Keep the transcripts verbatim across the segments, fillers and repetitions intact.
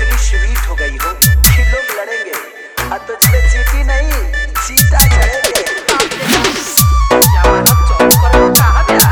इतनी स्वीट हो गई हो कि लोग लड़ेंगे और तुझ पे चीटी नहीं चीटा चढ़ेंगे। जमाना चौक पर कहाँ गया?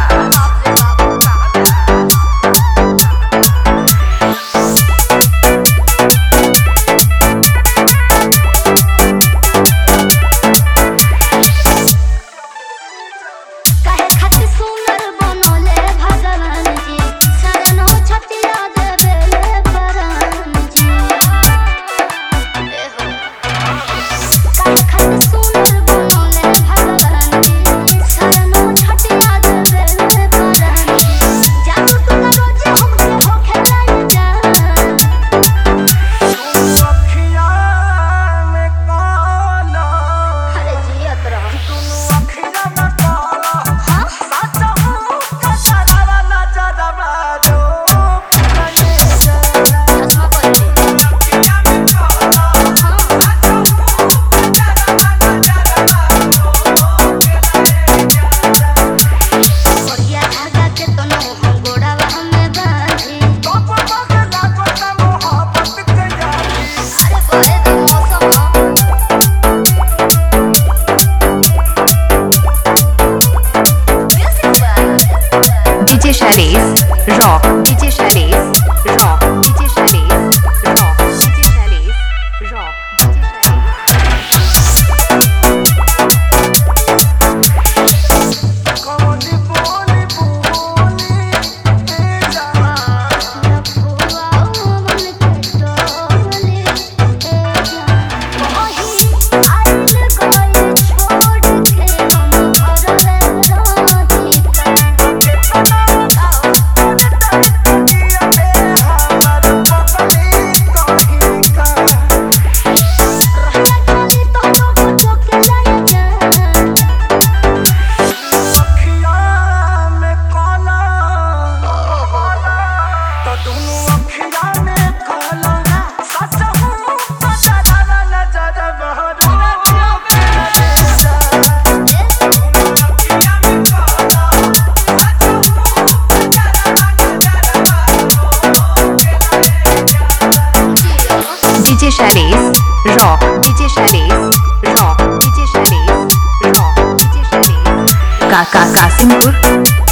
D J Shailesh Rock, D J Shailesh Rock, D J Shailesh Rock, D J Shailesh Rock, D J Shailesh Rock, D J Shailesh Rock, D J Shailesh Rock, D J Shailesh Kaka Kasimpur